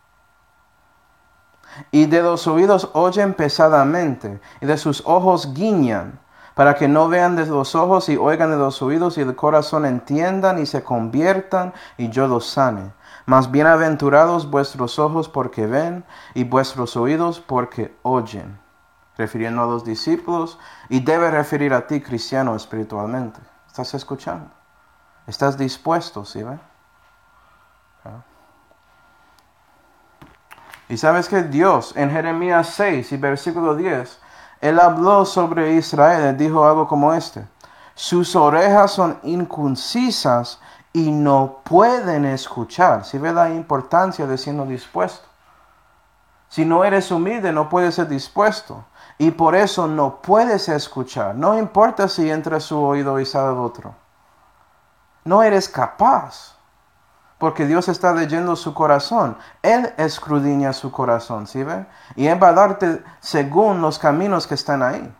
Y de los oídos oyen pesadamente, y de sus ojos guiñan, para que no vean de los ojos y oigan de los oídos, y del corazón entiendan y se conviertan, y yo los sane. Mas bienaventurados vuestros ojos porque ven, y vuestros oídos porque oyen. Refiriendo a los discípulos, y debe referir a ti, cristiano, espiritualmente. ¿Estás escuchando? ¿Estás dispuesto, sí, ve? Y sabes que Dios, en Jeremías 6 y versículo 10, Él habló sobre Israel, Él dijo algo como este: sus orejas son inconcisas y no pueden escuchar. ¿Sí ve la importancia de siendo dispuesto? Si no eres humilde, no puedes ser dispuesto. Y por eso no puedes escuchar. No importa si entra su oído y sale el otro. No eres capaz. Porque Dios está leyendo su corazón. Él escudriña su corazón, ¿sí ve? Y Él va a darte según los caminos que están ahí.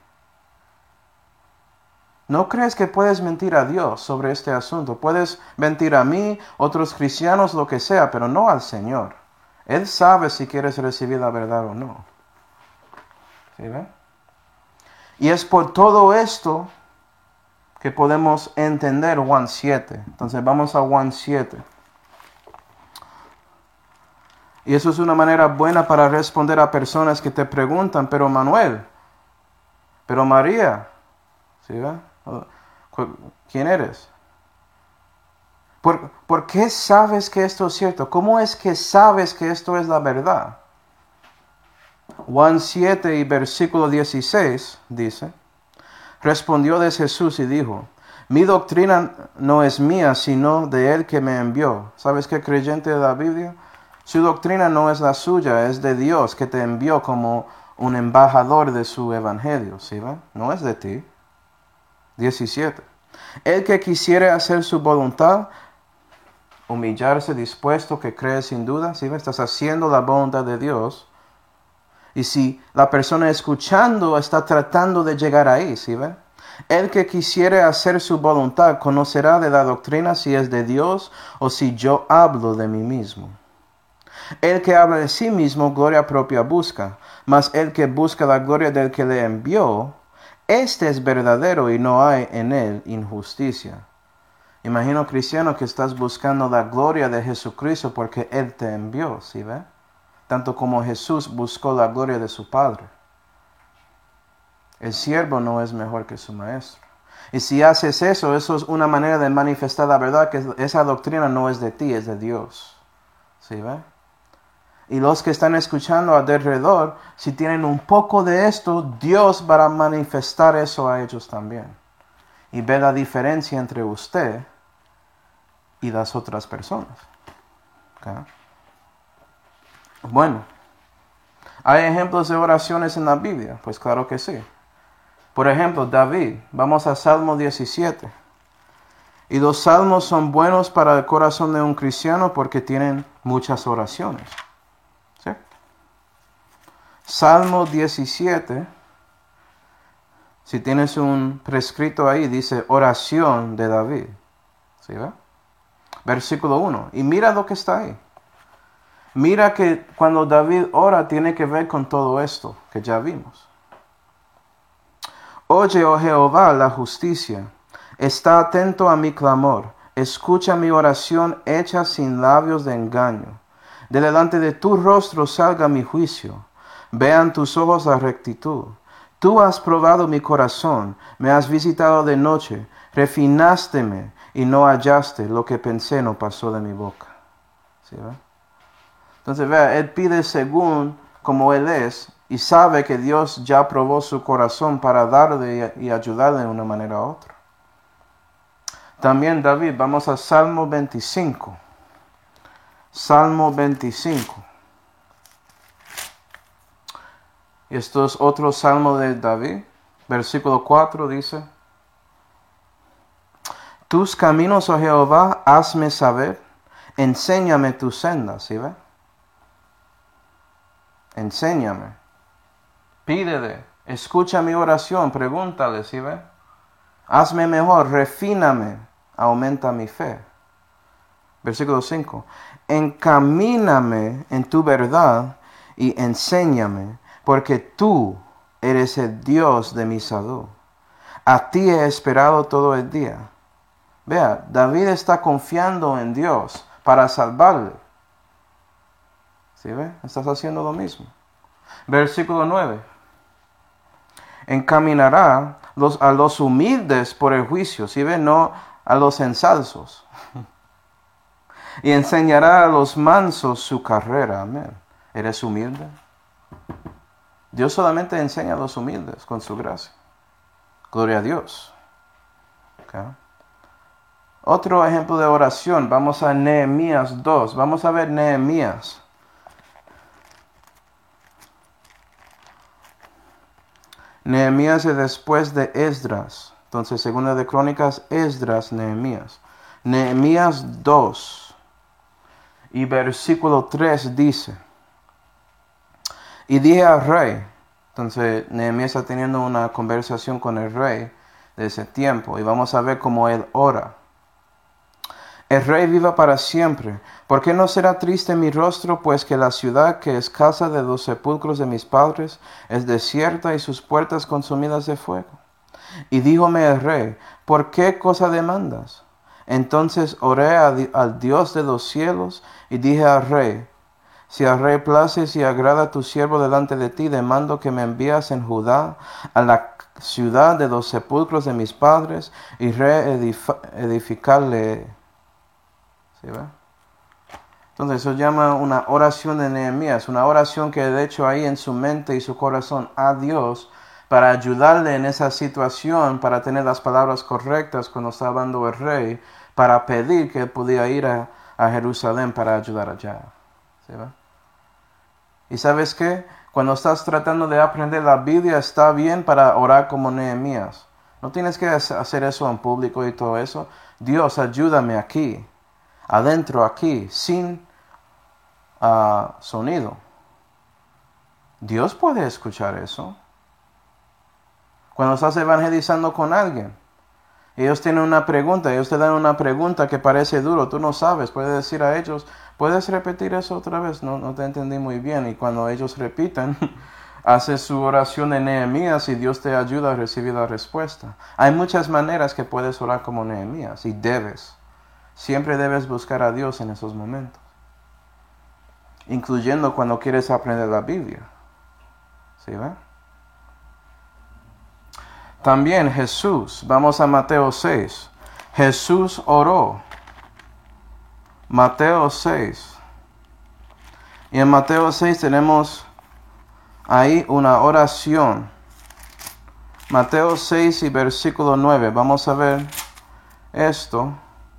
¿No crees que puedes mentir a Dios sobre este asunto? Puedes mentir a mí, otros cristianos, lo que sea, pero no al Señor. Él sabe si quieres recibir la verdad o no. ¿Sí ve? Y es por todo esto que podemos entender Juan 7. Entonces vamos a Juan 7. Y eso es una manera buena para responder a personas que te preguntan: pero Manuel, pero María, ¿sí ve? ¿Quién eres? ¿Por qué sabes que esto es cierto? ¿Cómo es que sabes que esto es la verdad? Juan 7 y versículo 16 dice: respondió de Jesús y dijo: mi doctrina no es mía, sino de él que me envió. ¿Sabes qué, creyente de la Biblia? Su doctrina no es la suya, es de Dios que te envió como un embajador de su evangelio, ¿sí ve? No es de ti. 17. El que quisiere hacer su voluntad, humillarse, dispuesto, que cree sin duda, ¿sí ve? Estás haciendo la voluntad de Dios. Y si la persona escuchando está tratando de llegar ahí, ¿sí ve? El que quisiere hacer su voluntad conocerá de la doctrina si es de Dios o si yo hablo de mí mismo. El que habla de sí mismo, gloria propia busca, mas el que busca la gloria del que le envió, este es verdadero y no hay en él injusticia. Imagino, cristiano, que estás buscando la gloria de Jesucristo porque Él te envió, ¿sí ve? Tanto como Jesús buscó la gloria de su Padre. El siervo no es mejor que su maestro. Y si haces eso, eso es una manera de manifestar la verdad, que esa doctrina no es de ti, es de Dios. ¿Sí ve? Y los que están escuchando alrededor, si tienen un poco de esto, Dios va a manifestar eso a ellos también. Y ve la diferencia entre usted y las otras personas. ¿Okay? Bueno, ¿hay ejemplos de oraciones en la Biblia? Pues claro que sí. Por ejemplo, David, vamos a Salmo 17. Y los salmos son buenos para el corazón de un cristiano porque tienen muchas oraciones. ¿Sí? Salmo 17, si tienes un prescrito ahí, dice oración de David. ¿Sí ve? Versículo 1. Y mira lo que está ahí. Mira que cuando David ora tiene que ver con todo esto que ya vimos. Oye, oh Jehová, la justicia. Está atento a mi clamor. Escucha mi oración hecha sin labios de engaño. De delante de tu rostro salga mi juicio. Vean tus ojos la rectitud. Tú has probado mi corazón. Me has visitado de noche. Refinásteme y no hallaste. Lo que pensé no pasó de mi boca. ¿Sí, ve? Entonces, vea, él pide según como él es y sabe que Dios ya probó su corazón para darle y ayudarle de una manera u otra. También David, vamos a Salmo 25. Salmo 25. Esto es otro salmo de David. Versículo 4 dice: Tus caminos, oh Jehová, hazme saber. Enséñame tus sendas. ¿Sí ve? Enséñame. Pídele. Escucha mi oración. Pregúntale. ¿Sí ve? Hazme mejor. Refíname. Aumenta mi fe. Versículo 5. Encamíname en tu verdad y enséñame, porque tú eres el Dios de mi salud. A ti he esperado todo el día. Vea, David está confiando en Dios para salvarle. ¿Sí ve? Estás haciendo lo mismo. Versículo 9. Encaminará a los humildes por el juicio. ¿Sí ve? No a los ensalzos. Y enseñará a los mansos su carrera. Amén. ¿Eres humilde? Dios solamente enseña a los humildes con su gracia. Gloria a Dios. Okay. Otro ejemplo de oración. Vamos a Nehemías 2. Vamos a ver Nehemías. Nehemías es después de Esdras. Entonces, segunda de Crónicas, Esdras, Nehemías. Nehemías 2 y versículo 3 dice: Y dije al rey. Entonces, Nehemías está teniendo una conversación con el rey de ese tiempo. Y vamos a ver cómo él ora. El rey viva para siempre. ¿Por qué no será triste mi rostro? Pues que la ciudad que es casa de los sepulcros de mis padres es desierta y sus puertas consumidas de fuego. Y díjome el rey: ¿por qué cosa demandas? Entonces oré al Dios de los cielos y dije al rey: si al rey place y agrada a tu siervo delante de ti, demando que me envías en Judá a la ciudad de los sepulcros de mis padres y reedificarle. ¿Sí ve? Entonces eso llama una oración de Nehemías, una oración que de hecho ahí en su mente y su corazón a Dios para ayudarle en esa situación, para tener las palabras correctas cuando está hablando el rey, para pedir que él podía ir a Jerusalén para ayudar allá. ¿Sí ve? ¿Y sabes qué? Cuando estás tratando de aprender la Biblia está bien para orar como Nehemías. No tienes que hacer eso en público y todo eso. Dios, ayúdame aquí, adentro aquí, sin sonido. Dios puede escuchar eso. Cuando estás evangelizando con alguien, ellos tienen una pregunta, ellos te dan una pregunta que parece duro, tú no sabes, puedes decir a ellos: ¿puedes repetir eso otra vez? No te entendí muy bien. Y cuando ellos repiten, haces su oración de Nehemías y Dios te ayuda a recibir la respuesta. Hay muchas maneras que puedes orar como Nehemías y debes. Siempre debes buscar a Dios en esos momentos, incluyendo cuando quieres aprender la Biblia. ¿Sí ve? También Jesús, vamos a Mateo 6. Jesús oró. Mateo 6. Y en Mateo 6 tenemos ahí una oración. Mateo 6 y versículo 9. Vamos a ver esto.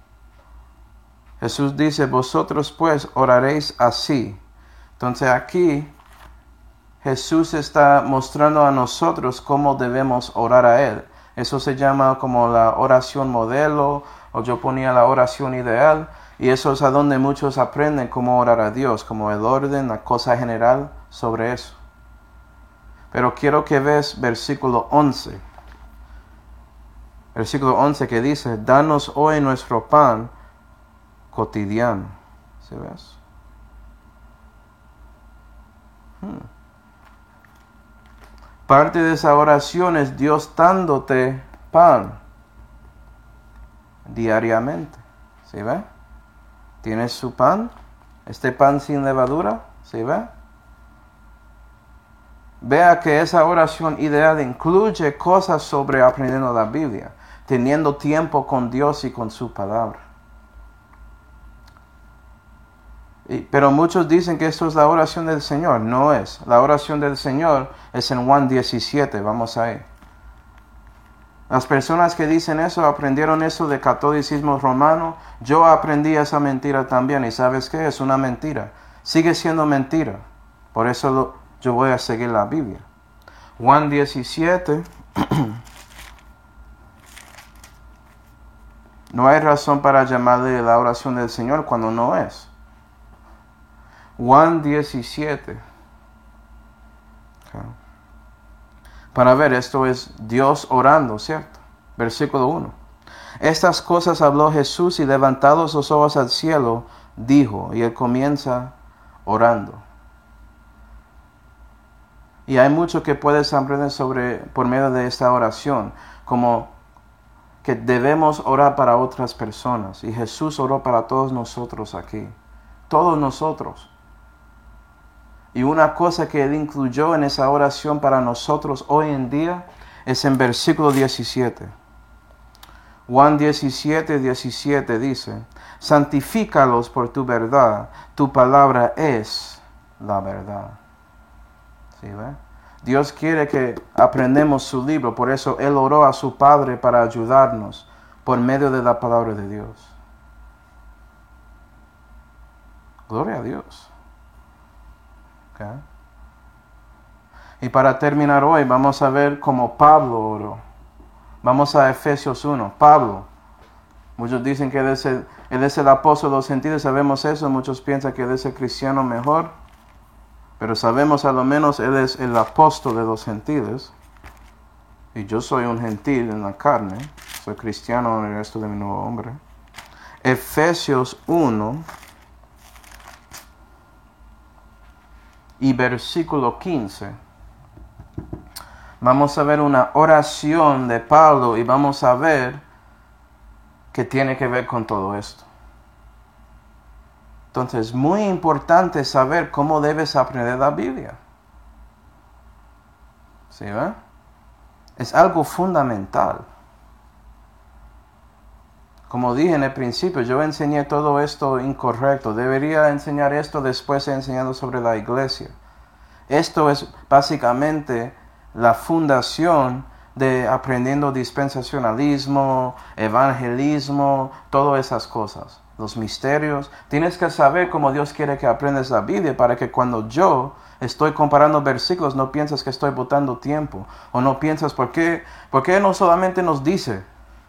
Jesús dice: vosotros pues oraréis así. Entonces aquí Jesús está mostrando a nosotros cómo debemos orar a Él. Eso se llama como la oración modelo, o yo ponía la oración ideal, y eso es a donde muchos aprenden cómo orar a Dios, como el orden, la cosa general sobre eso. Pero quiero que veas versículo 11. Versículo 11 que dice, danos hoy nuestro pan cotidiano. ¿Sí ves? Parte de esa oración es Dios dándote pan diariamente. ¿Sí ve? ¿Tienes su pan? Este pan sin levadura. ¿Sí ve? Vea que esa oración ideal incluye cosas sobre aprendiendo la Biblia, teniendo tiempo con Dios y con su palabra. Pero muchos dicen que esto es la oración del Señor. No es. La oración del Señor es en Juan 17. Vamos a ir. Las personas que dicen eso aprendieron eso del catolicismo romano. Yo aprendí esa mentira también. ¿Y sabes qué? Es una mentira. Sigue siendo mentira. Por eso yo voy a seguir la Biblia. Juan 17. No hay razón para llamarle la oración del Señor cuando no es. Juan 17. Okay. Para ver, esto es Dios orando, ¿cierto? Versículo 1. Estas cosas habló Jesús y levantados los ojos al cielo, dijo, y él comienza orando. Y hay mucho que puedes aprender por medio de esta oración, como que debemos orar para otras personas. Y Jesús oró para todos nosotros aquí. Todos nosotros. Y una cosa que Él incluyó en esa oración para nosotros hoy en día es en versículo 17. Juan 17, 17 dice, santifícalos por tu verdad, tu palabra es la verdad. ¿Sí ve? Dios quiere que aprendamos su libro, por eso Él oró a su Padre para ayudarnos por medio de la palabra de Dios. Gloria a Dios. Okay. Y para terminar hoy, vamos a ver cómo Pablo oró. Vamos a Efesios 1. Pablo. Muchos dicen que él es el apóstol de los gentiles, sabemos eso. Muchos piensan que él es el cristiano mejor. Pero sabemos a lo menos él es el apóstol de los gentiles. Y yo soy un gentil en la carne. Soy cristiano en el resto de mi nuevo hombre. Efesios 1. Y versículo 15. Vamos a ver una oración de Pablo y vamos a ver que tiene que ver con todo esto. Entonces, es muy importante saber cómo debes aprender la Biblia. ¿Sí ve? Es algo fundamental. Como dije en el principio, yo enseñé todo esto incorrecto. Debería enseñar esto, después he enseñado sobre la iglesia. Esto es básicamente la fundación de aprendiendo dispensacionalismo, evangelismo, todas esas cosas. Los misterios. Tienes que saber cómo Dios quiere que aprendas la Biblia para que cuando yo estoy comparando versículos no pienses que estoy botando tiempo. O no piensas, ¿por qué no solamente nos dice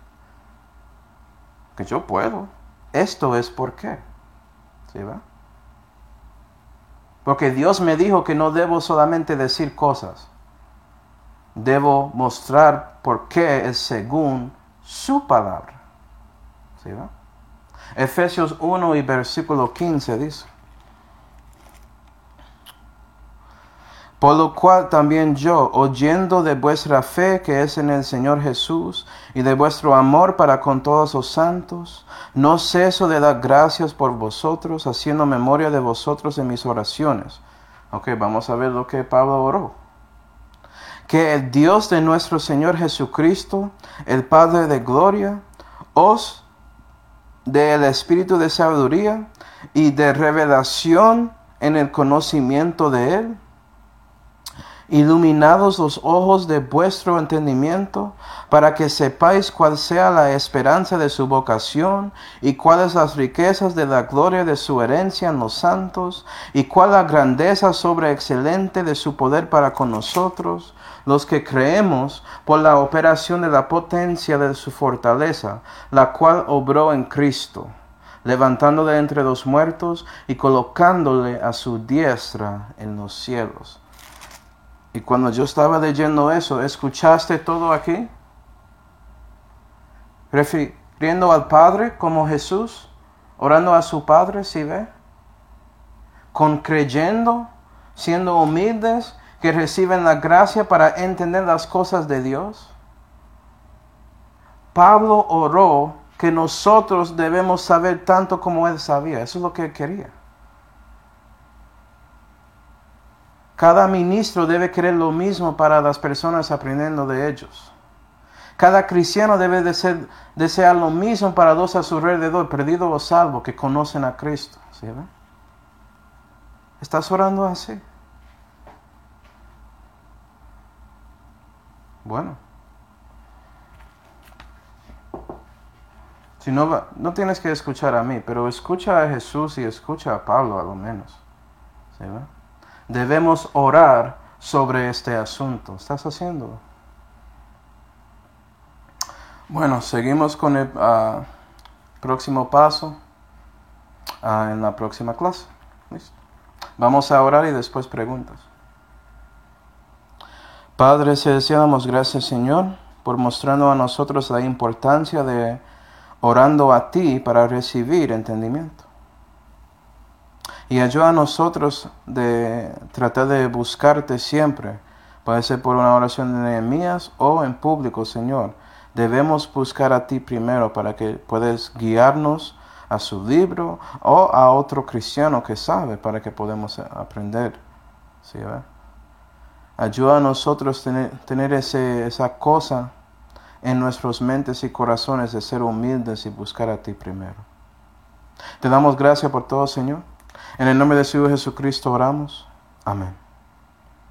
que yo puedo? Esto es por qué. ¿Sí va? Porque Dios me dijo que no debo solamente decir cosas. Debo mostrar por qué es según su palabra. ¿Sí va? Efesios 1 y versículo 15 dice: por lo cual también yo, oyendo de vuestra fe que es en el Señor Jesús, y de vuestro amor para con todos los santos, no ceso de dar gracias por vosotros, haciendo memoria de vosotros en mis oraciones. Ok, vamos a ver lo que Pablo oró. Que el Dios de nuestro Señor Jesucristo, el Padre de gloria, os dé el espíritu de sabiduría y de revelación en el conocimiento de Él, iluminados los ojos de vuestro entendimiento, para que sepáis cuál sea la esperanza de su vocación, y cuáles las riquezas de la gloria de su herencia en los santos, y cuál la grandeza sobreexcelente de su poder para con nosotros, los que creemos, por la operación de la potencia de su fortaleza, la cual obró en Cristo, levantándole entre los muertos y colocándole a su diestra en los cielos. Y cuando yo estaba leyendo eso, ¿escuchaste todo aquí? Refiriendo al Padre como Jesús, orando a su Padre, ¿sí ve? Creyendo, siendo humildes, que reciben la gracia para entender las cosas de Dios. Pablo oró que nosotros debemos saber tanto como él sabía. Eso es lo que él quería. Cada ministro debe querer lo mismo para las personas aprendiendo de ellos. Cada cristiano debe desear lo mismo para los a su alrededor, perdido o salvo, que conocen a Cristo. ¿Sí, ve? ¿Estás orando así? Bueno. Si no tienes que escuchar a mí, pero escucha a Jesús y escucha a Pablo a lo menos. ¿Sí, ve? Debemos orar sobre este asunto. ¿Estás haciéndolo? Bueno, seguimos con el próximo paso en la próxima clase. ¿Listo? Vamos a orar y después preguntas. Padre Celestial, damos gracias, Señor, por mostrando a nosotros la importancia de orando a ti para recibir entendimiento. Y ayuda a nosotros de tratar de buscarte siempre. Puede ser por una oración de Nehemías o en público, Señor. Debemos buscar a ti primero para que puedas guiarnos a su libro o a otro cristiano que sabe para que podamos aprender. ¿Sí, ve? Ayuda a nosotros tener esa cosa en nuestras mentes y corazones de ser humildes y buscar a ti primero. Te damos gracias por todo, Señor. En el nombre de su Hijo Jesucristo oramos. Amén.